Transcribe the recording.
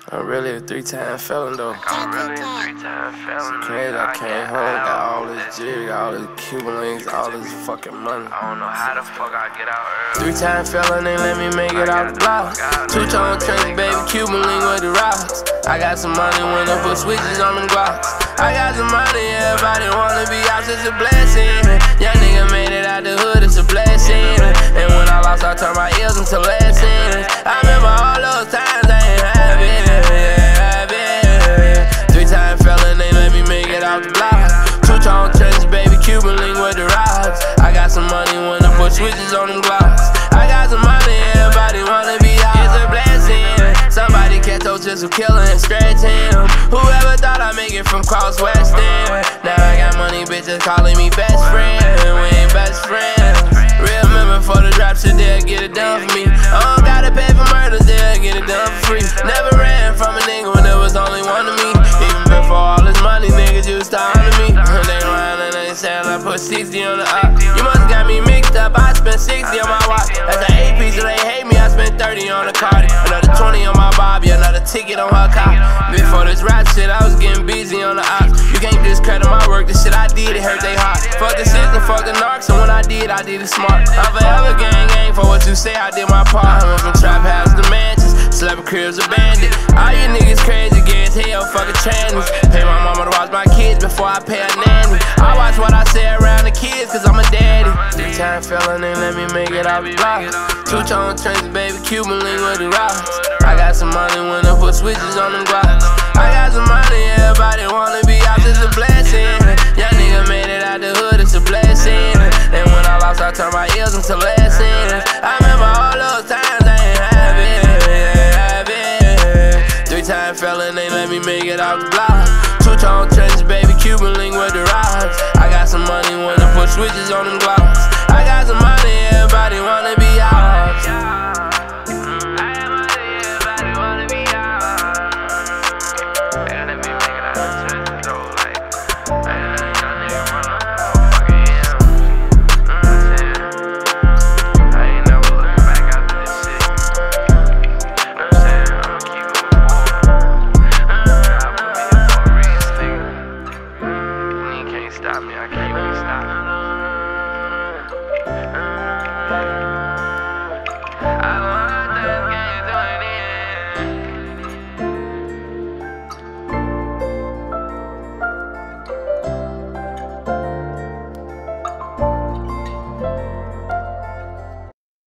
I'm really a 3-time felon though. I'm really a 3-time felon. Crazy, I came home, got all this jig, all this Cuban links, all this fucking money. I don't know how the fuck I get out early. 3-time felon, they let me make it out the block. 2-tone trench, baby, Cuban link with the rocks. I got some money when I put switches on them Glocks. I got some money, everybody wanna be out, it's a blessing. Young nigga made it out the hood, it's a blessing. And when I lost, I turned my ears into lessons. I remember all those times I ain't have it. 3-time felon, they let me make it out the block. 2-tone trench, baby, Cuban link with the rocks. I got some money when I put switches on them Glocks. I got some money, everybody wanna be out, it's a blessing. Somebody catch those just to kill and stretch him. Whoever thought I'd make it from cross West End. Now I got money, bitches calling me best friend. We ain't best friends. Real member for the drop shit, they'll get it done for me. I don't gotta pay for murders, they'll get it done for free. Never ran from a nigga when there was only one of me. Even before all this money, niggas used to honor me. They lying and they saying I put 60 on the up. You must got me mixed up, I spent 60 on my watch. That's an 8 piece, they hate me, I spent 30 on the Cardi. Another 20 on my Bobby, another ticket on her car. Before this rap shit, I was getting busy on the ops. You can't discredit my work, the shit I did, it hurt they heart. Fuck the system, fuck the narcs, and when I did it smart. I'm forever gang for what you say, I did my part. I went from trap house to mansions, slapping cribs abandoned. All you niggas crazy, gay as hell, fucking trannies. Pay my mama to watch my kids before I pay a nanny. I watch what I say around the kids, cause I'm a daddy. 3-time felon, they let me make it out the block. 2-tone trench, baby, Cuban link with the rocks. I got some money when I put switches on them Glocks. I got some money, everybody wanna be out, it's a blessing. Young nigga made it out the hood, it's a blessing. And when I lost, I turned my ears into lessons. I remember all those times I ain't have it. 3-time felon, they let me make it out the block. 2-tone trench, baby, Cuban link with the rocks. I got some money when I put switches on them Glocks. I got some money, everybody wanna